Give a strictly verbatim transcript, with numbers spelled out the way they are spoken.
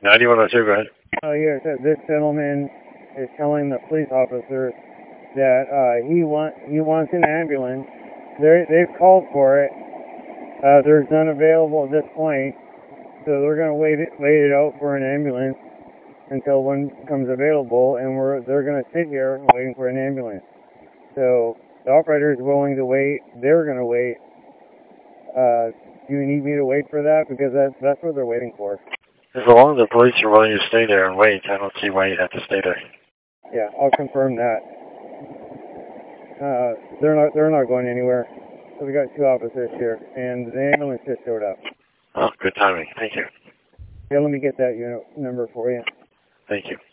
ninety-one oh two, go ahead. Oh, yeah, so this gentleman is telling the police officer that uh, he want he wants an ambulance. They they've called for it. Uh, there's none available at this point, so they're gonna wait it wait it out for an ambulance until one becomes available, and we're they're gonna sit here waiting for an ambulance. So the operator is willing to wait. They're gonna wait. Uh, do you need me to wait for that? Because that's that's what they're waiting for. As long as the police are willing to stay there and wait, I don't see why you have to stay there. Yeah, I'll confirm that. Uh, they're not they're not going anywhere. So we got two officers here, and the ambulance just showed up. Oh, good timing. Thank you. Yeah, let me get that unit number for you. Thank you.